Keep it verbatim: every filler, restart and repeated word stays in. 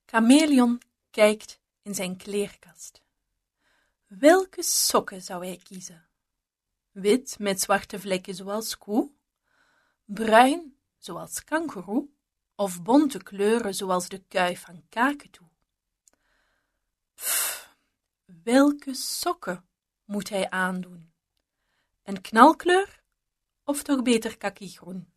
Chameleon kijkt in zijn kleerkast. Welke sokken zou hij kiezen? Wit met zwarte vlekken zoals koe, bruin zoals kangoeroe, of bonte kleuren zoals de kuif van kaketoe. Pff, welke sokken moet hij aandoen? Een knalkleur of toch beter kakigroen?